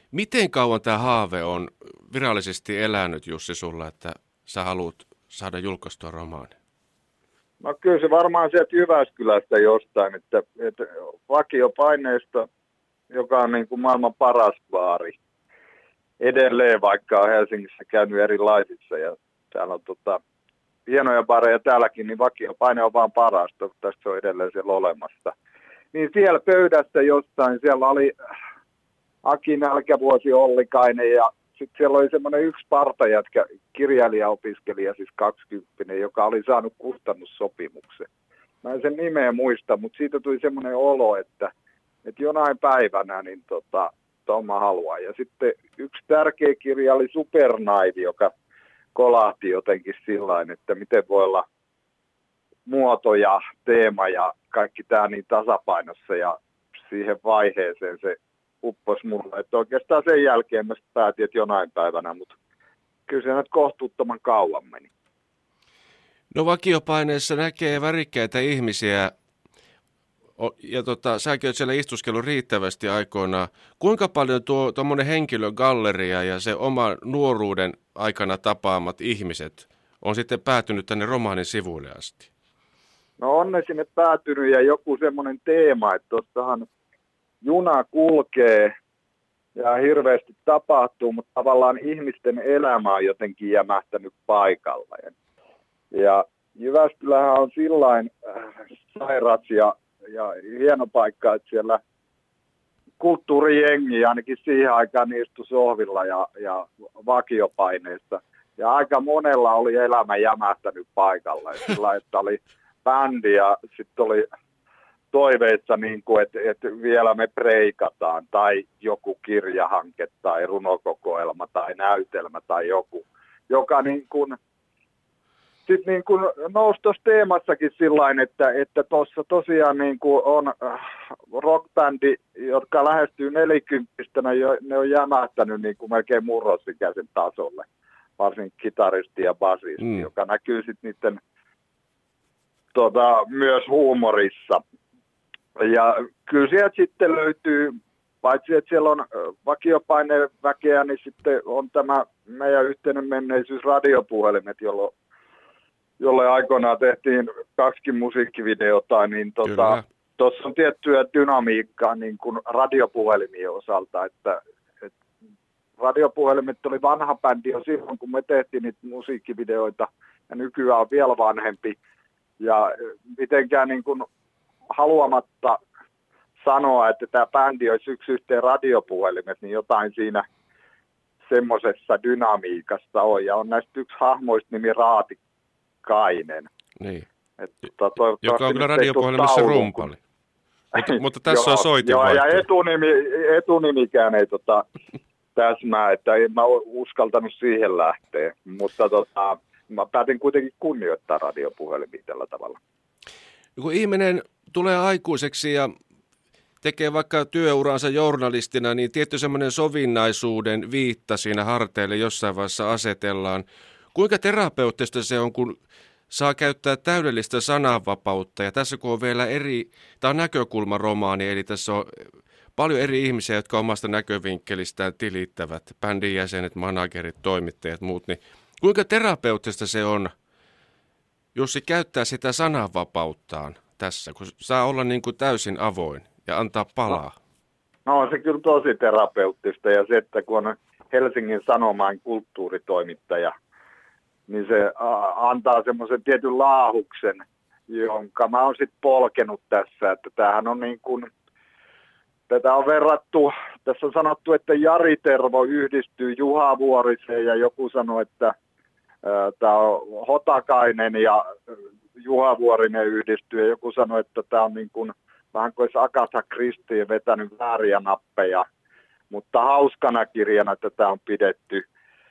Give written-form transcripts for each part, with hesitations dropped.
Miten kauan tämä haave on virallisesti elänyt, Jussi, sulla, että sä haluat saada julkaistua romaani? No kyllä se varmaan sieltä Jyväskylästä jostain, että vakiopaineesta, joka on niin kuin maailman paras baari, edelleen vaikka on Helsingissä käynyt erilaisissa ja täällä on hienoja baareja täälläkin, niin vakiopaine on vaan parasta, tästä se on edelleen siellä olemassa. Niin siellä pöydässä jostain, siellä oli Aki Nälkävuosi Ollikainen ja sitten siellä oli semmoinen yksi partajätkä, kirjailijaopiskelija, siis 20, joka oli saanut kustannussopimuksen. Mä en sen nimeä muista, mutta siitä tuli semmoinen olo, että jonain päivänä niin mä haluan. Ja sitten yksi tärkeä kirja oli Supernaivi, joka kolahti jotenkin sillain, että miten voi olla muoto ja teema ja kaikki tämä niin tasapainossa ja siihen vaiheeseen se upposi mulle. Että oikeastaan sen jälkeen mä päätin, että jonain päivänä, mutta kyllä se nyt kohtuuttoman kauan meni. No vakiopaineessa näkee värikkäitä ihmisiä ja säkin oot siellä istuskellut riittävästi aikoinaan. Kuinka paljon tuommoinen henkilögalleria ja se oma nuoruuden aikana tapaamat ihmiset on sitten päätynyt tänne romaanin sivuille asti? No on ne sinne päätynyt ja joku semmoinen teema, että tuossahan juna kulkee ja hirveästi tapahtuu, mutta tavallaan ihmisten elämä on jotenkin jämähtänyt paikalle. Ja Jyväskylähän on sillain sairas ja hieno paikka, että siellä kulttuurijengi ainakin siihen aikaan istui sohvilla ja vakiopaineissa. Ja aika monella oli elämä jämähtänyt paikalla. Sillä että oli bändi ja sitten oli toiveissa, niin kuin, että vielä me preikataan tai joku kirjahanke tai runokokoelma tai näytelmä tai joku, joka niin kuin sitten niin kuin nousi tuossa teemassakin sillain, että tuossa tosiaan niin kuin on rockbändi, jotka lähestyy 40, ne on jämähtänyt niin kuin melkein murrosikäisen tasolle, varsinkin kitaristi ja basisti, joka näkyy sitten niiden myös huumorissa. Ja kyllä sieltä sitten löytyy, paitsi että siellä on vakiopaineen väkeä, niin sitten on tämä meidän yhteinen menneisyys radiopuhelimet, jolle aikoinaan tehtiin 2 musiikkivideota, niin tuossa on tiettyä dynamiikkaa niin kuin radiopuhelimien osalta, että radiopuhelimet oli vanha bändi jo silloin, kun me tehtiin niitä musiikkivideoita, ja nykyään on vielä vanhempi, ja mitenkään niin kuin haluamatta sanoa, että tämä bändi olisi yksi yhteen radiopuhelimet, niin jotain siinä semmoisessa dynamiikassa on, ja on näistä yksi hahmoista nimi Raatikainen. Niin. Joka on kyllä radiopuhelimessa rumpali. Mutta tässä joo, on soitinvaihto. Ja etunimikään ei täsmää, että en mä uskaltanut siihen lähteä, mutta mä päätin kuitenkin kunnioittaa radiopuhelimia tällä tavalla. Kun ihminen tulee aikuiseksi ja tekee vaikka työuransa journalistina, niin tietty semmoinen sovinnaisuuden viitta siinä harteille jossain vaiheessa asetellaan. Kuinka terapeuttista se on, kun saa käyttää täydellistä sananvapautta, ja tässä kun on vielä tämä on näkökulmaromaani, eli tässä on paljon eri ihmisiä, jotka omasta näkövinkkelistään tilittävät, bändin jäsenet, managerit, toimittajat, muut, niin kuinka terapeuttista se on, Jussi, käyttää sitä sananvapauttaan tässä, kun saa olla niin kuin täysin avoin ja antaa palaa? No on se kyllä tosi terapeuttista, ja se, että kun on Helsingin Sanomain kulttuuritoimittaja, niin se antaa semmoisen tietyn laahuksen, jonka mä oon sitten polkenut tässä, että tämähän on niin kuin, tätä on verrattu, tässä on sanottu, että Jari Tervo yhdistyy Juha Vuoriseen, ja joku sanoi, että tämä on Hotakainen ja Juha Vuorinen yhdistyy, ja joku sanoi, että tämä on niin kuin vähän kuin olisi Agatha Christie vetänyt vääriä nappeja, mutta hauskana kirjana tätä on pidetty.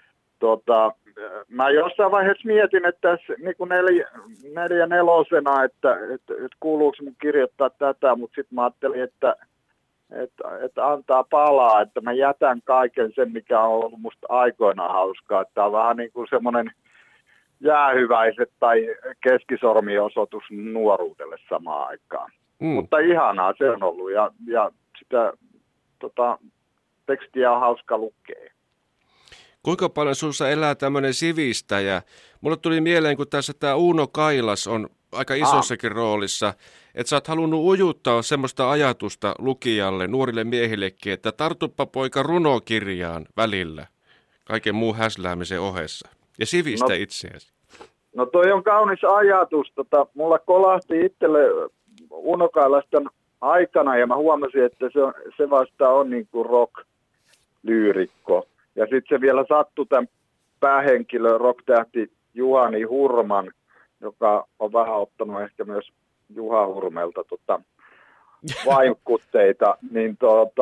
Mä jossain vaiheessa mietin, että tässä niin kuin 4/4, että kuuluuko mun kirjoittaa tätä, mutta sitten mä ajattelin, että antaa palaa, että mä jätän kaiken sen, mikä on ollut musta aikoinaan hauskaa. Että on vähän niin kuin semmoinen jäähyväiset tai keskisormiosoitus nuoruudelle samaan aikaan. Mutta ihanaa se on ollut ja sitä tekstiä on hauska lukea. Kuinka paljon sinussa elää tämmöinen sivistäjä? Mulle tuli mieleen, kun tässä tämä Uno Kailas on aika isossakin roolissa, että sä oot halunnut ujuttaa semmoista ajatusta lukijalle, nuorille miehillekin, että tartuppa poika runokirjaan välillä, kaiken muun häsläämisen ohessa, ja sivistä itseäsi. No toi on kaunis ajatus. Mulla kolahti itselle Uno Kailaston aikana, ja mä huomasin, että se vasta on niin kuin rock-lyyrikko. Ja sitten se vielä sattui tämän päähenkilö, rock-tähti Juhani Hurman, joka on vähän ottanut ehkä myös Juha Hurmelta vaikutteita, niin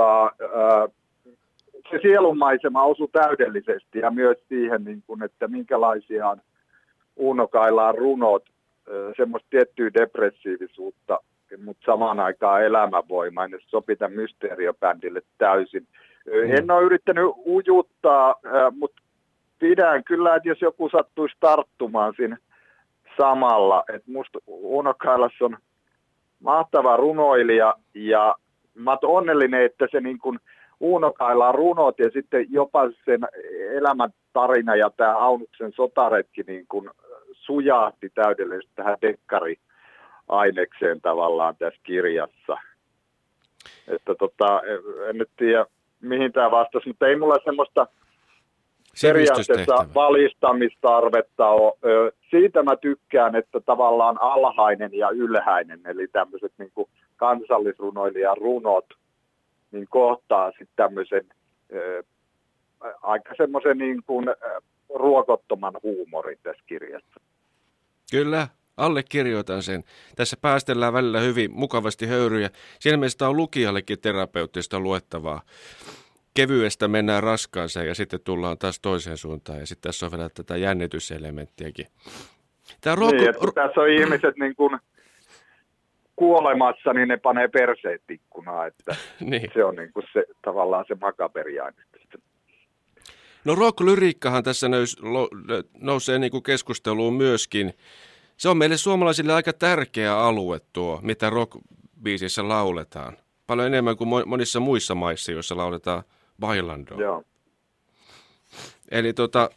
se sielunmaisema osui täydellisesti ja myös siihen, niin kun, että minkälaisia on Uno Kailaan runot, semmoista tiettyä depressiivisuutta, mutta samaan aikaan elämänvoimainen, se sopii tämän Mysteeriobändille täysin. En ole yrittänyt ujuttaa, mutta pidän kyllä, että jos joku sattuisi tarttumaan siinä samalla, että musta Uno Kailas on mahtava runoilija ja mä oon onnellinen, että se niin kuin Uno Kailaan runot ja sitten jopa sen elämäntarina ja tämä Aunuksen sotaretki niin kuin sujahti täydellisesti tähän dekkari-ainekseen tavallaan tässä kirjassa. Että en nyt tiedä mihin tämä vastasi, mutta ei mulla semmoista periaatteessa valistamistarvetta ole. Siitä mä tykkään, että tavallaan alhainen ja ylhäinen, eli tämmöiset niin kuin kansallisrunoilijan runot, niin kohtaa sitten tämmöisen aika semmoisen niin kuin ruokottoman huumorin tässä kirjassa. Kyllä, allekirjoitan sen. Tässä päästellään välillä hyvin mukavasti höyryjä. Siinä mielessä on lukijallekin terapeuttista luettavaa. Kevyestä mennään raskaaseen ja sitten tullaan taas toiseen suuntaan. Ja sitten tässä on vielä tätä jännityselementtiäkin. Niin, että tässä on ihmiset niin kuin kuolemassa, niin ne panee perseet ikkunaan. Että niin. Se on niin kuin se, tavallaan se makaberiaine. No rock-lyriikkahan tässä nousee niin kuin keskusteluun myöskin. Se on meille suomalaisille aika tärkeä alue tuo, mitä rock-biisissä lauletaan. Paljon enemmän kuin monissa muissa maissa, joissa lauletaan bailandoa. Joo. Eli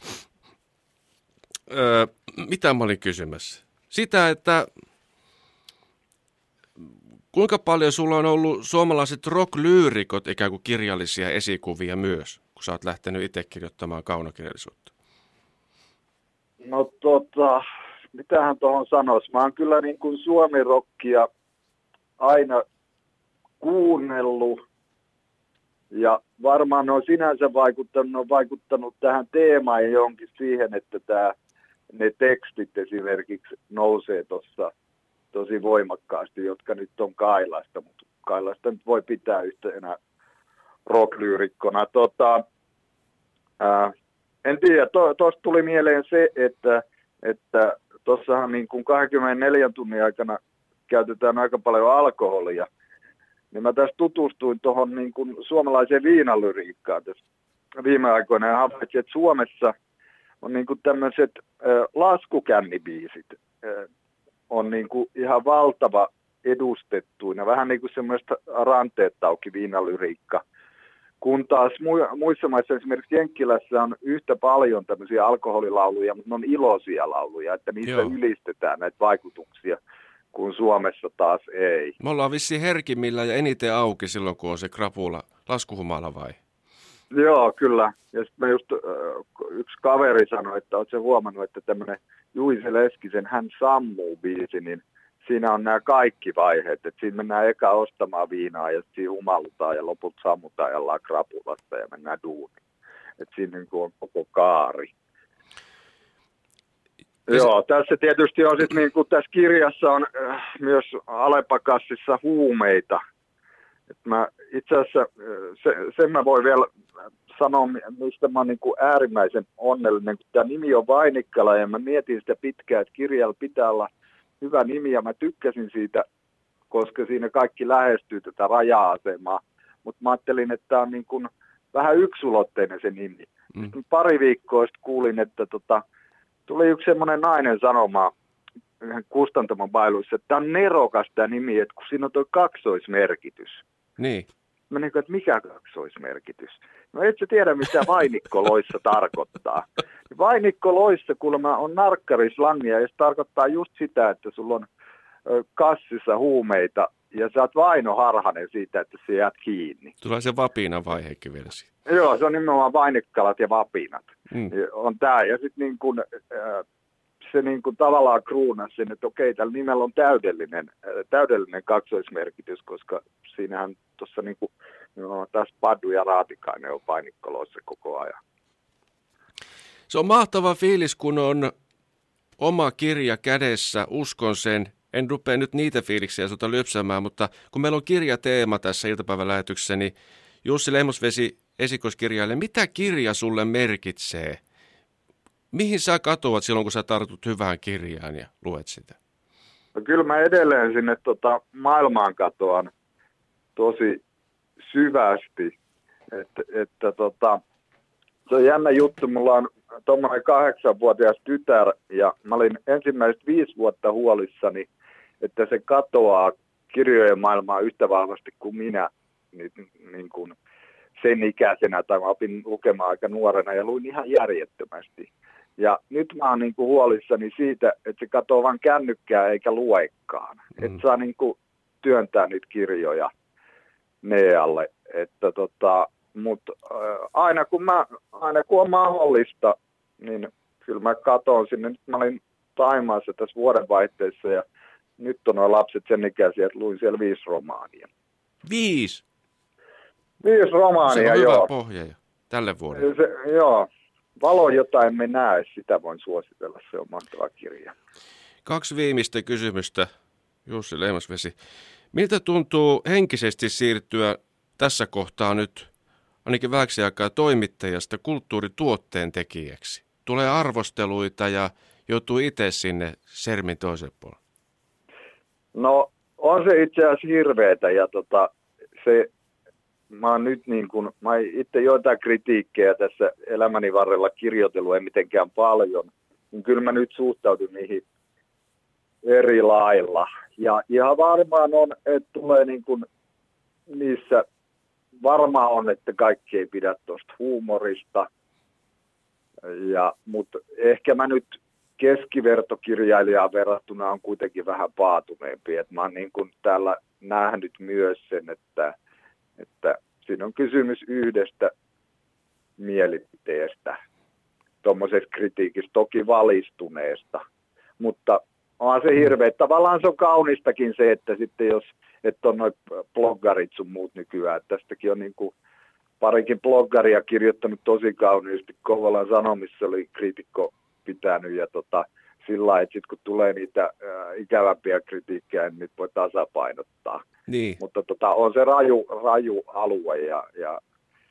mitä mä olin kysymässä? Sitä, että kuinka paljon sulla on ollut suomalaiset rock-lyyrikot ikään kuin kirjallisia esikuvia myös, kun sä oot lähtenyt itse kirjoittamaan kaunokirjallisuutta? No mitähän tuohon sanoisi? Mä oon kyllä niin kuin suomirokkia aina kuunnellut ja varmaan ne on sinänsä vaikuttanut tähän teemaan ja jonkin siihen, että ne tekstit esimerkiksi nousee tuossa tosi voimakkaasti, jotka nyt on Kailasta, mutta Kailasta nyt voi pitää yhtenä rock-lyyrikkona. En tiedä, tuosta tuli mieleen se, että tuossahan niin kuin 24 tunnin aikana käytetään aika paljon alkoholia, niin mä tässä tutustuin tuohon niin kuin suomalaiseen viinalyriikkaan tässä viime aikoina ja havaitsin, että Suomessa on niin kuin tämmöiset laskukännibiisit on niin kuin ihan valtava edustettuina, vähän niin kuin semmoista ranteet auki viinalyriikka. Kun taas muissa maissa, esimerkiksi Jenkkilässä on yhtä paljon tämmöisiä alkoholilauluja, mutta ne on iloisia lauluja, että niissä ylistetään näitä vaikutuksia, kun Suomessa taas ei. Me ollaan vissiin herkimmillä ja eniten auki silloin, kun on se krapula, laskuhumala vai? Joo, kyllä. Ja sitten just yksi kaveri sanoi, että oletko huomannut, että tämmöinen Juise Leskisen Hän sammuu -biisi, niin siinä on nämä kaikki vaiheet. Että siinä mennään eka ostamaan viinaa ja sitten humalutaan ja lopulta sammutaan ja ollaan krapulassa ja mennään duuniin. Että siinä niin on koko kaari. Joo, tässä tietysti on sitten niin kuin tässä kirjassa on myös Alepakassissa huumeita. Että mä itse asiassa, sen mä voin vielä sanoa, mistä mä oon niin kuin äärimmäisen onnellinen, kun tämä nimi on Vainikkala ja mä mietin sitä pitkään, että kirjalla pitää olla hyvä nimi ja mä tykkäsin siitä, koska siinä kaikki lähestyy tätä raja-asemaa, mutta mä ajattelin, että tämä on niin kuin vähän yksulotteinen se nimi. Pari viikkoa sitten kuulin, että tuli yksi semmoinen nainen sanomaan yhden kustantamon bailuissa, että tämä on nerokas tämä nimi, että kun siinä on tuo kaksoismerkitys. Niin. Mä niin kuin, että mikä kaksoismerkitys? No et sä tiedä, mitä vainikkoloissa tarkoittaa. Vainikkoloissa kuulemma on narkkarislangia, ja se tarkoittaa just sitä, että sulla on kassissa huumeita, ja sä oot vainoharhainen siitä, että sä jäät kiinni. Tulee se vapinan vaiheekin vielä siinä. Joo, se on nimenomaan vainikkalat ja vapinat. On tää, ja sitten niin kuin se niin kuin tavallaan kruunasi sen, että okei, tällä nimellä on täydellinen kaksoismerkitys, koska siinähän tuossa niin kuin, tässä Paddu ja Raatikainen on vainikkoloissa koko ajan. Se on mahtava fiilis, kun on oma kirja kädessä, uskon sen. En rupea nyt niitä fiiliksiä sinulta lypsämään, mutta kun meillä on kirjateema tässä iltapäivälähetyksessä, niin Jussi Lehmusvesi esikoiskirjailija, mitä kirja sulle merkitsee? Mihin sä katoat silloin, kun sä tartut hyvään kirjaan ja luet sitä? No kyllä mä edelleen sinne maailmaan katoan tosi syvästi. Se on jännä juttu. Mulla on tuommoinen 8-vuotias tytär ja mä olin ensimmäiset 5 vuotta huolissani, että se katoaa kirjojen maailmaa yhtä vahvasti kuin minä niin kuin sen ikäisenä, tai mä opin lukemaan aika nuorena ja luin ihan järjettömästi. Ja nyt mä oon niin kuin huolissani siitä, että se katoo vaan kännykkää eikä luekaan. Että saa niin kuin työntää niitä kirjoja alle. Mutta aina kun on mahdollista, niin kyllä mä katon sinne. Nyt mä olin Thaimaassa tässä vuodenvaihteessa ja nyt on nuo lapset sen ikäisiä, että luin siellä 5 romaania. 5? 5 romaania, joo. Se on hyvä pohja jo tälle vuodelle. Joo. Valo, jota emme näe, sitä voin suositella. Se on mahtava kirja. 2 viimeistä kysymystä, Jussi Lehmusvesi. Miltä tuntuu henkisesti siirtyä tässä kohtaa nyt ainakin vähäksi aikaa toimittajasta kulttuurituotteen tekijäksi? Tulee arvosteluita ja joutuu itse sinne sermin toiselle puolelle. No on se itse asiassa hirveetä ja mä oon nyt mä itse joitain kritiikkejä tässä elämäni varrella kirjoitellut, ei mitenkään paljon, niin kyllä mä nyt suhtaudun niihin eri lailla. Ja ihan varmaan on, että tulee niissä, varmaan on, että kaikki ei pidä tuosta huumorista, mutta ehkä mä nyt keskivertokirjailijaan verrattuna on kuitenkin vähän paatuneempi. Et mä oon täällä nähnyt myös sen, että siinä on kysymys yhdestä mielipiteestä, tuommoisessa kritiikissä, toki valistuneesta, mutta on se hirveä. Tavallaan se on kaunistakin se, että sitten jos, että on noin bloggarit sun muut nykyään, tästäkin on parikin bloggaria kirjoittanut tosi kauniisti, Kouvolan Sanomissa oli kriitikko pitänyt ja sillä lailla, että sitten kun tulee niitä ikävämpiä kritiikkejä, niin nyt voi tasapainottaa. Niin. Mutta on se raju alue ja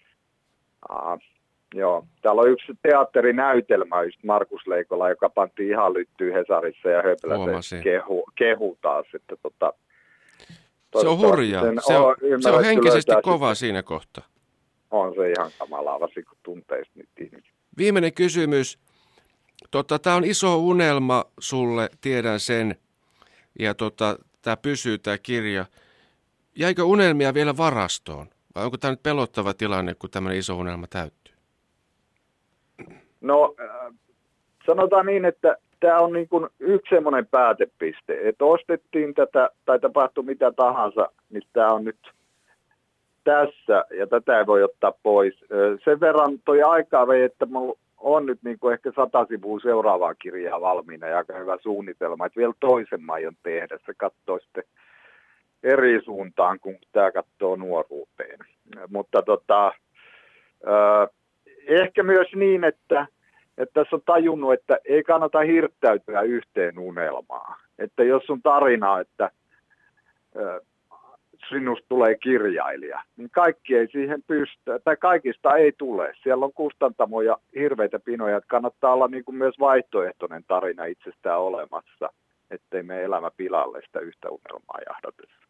joo. Täällä on yksi teatterinäytelmä, just Markus Leikola, joka pantiin ihan lyttyyn Hesarissa ja Höpläsen kehu taas. Että se on hurjaa. Se on henkisesti kova siinä kohtaa. On se ihan kamalaa, varsinkin kun tunteista nyt ihmisiä. Viimeinen kysymys. Tämä on iso unelma sulle, tiedän sen, ja tämä pysyy tämä kirja. Jäikö unelmia vielä varastoon? Vai onko tämä nyt pelottava tilanne, kun tämmöinen iso unelma täyttyy? No, sanotaan niin, että tämä on yksi semmoinen päätepiste, että ostettiin tätä tai tapahtui mitä tahansa, niin tämä on nyt tässä ja tätä ei voi ottaa pois. Sen verran toi aikaa vei, että mulla on nyt ehkä 100 sivua seuraavaa kirjaa valmiina ja aika hyvä suunnitelma, että vielä toisen mä aion tehdä. Se katsoo sitten eri suuntaan, kun tämä katsoo nuoruuteen. Mutta ehkä myös niin, että tässä on tajunnut, että ei kannata hirttäytyä yhteen unelmaan. Että jos sun tarina, että sinusta tulee kirjailija, niin kaikki ei siihen pysty, tai kaikista ei tule. Siellä on kustantamoja, hirveitä pinoja, että kannattaa olla myös vaihtoehtoinen tarina itsestään olemassa, ettei me elämä pilalle sitä yhtä unelmaa jahdatessa.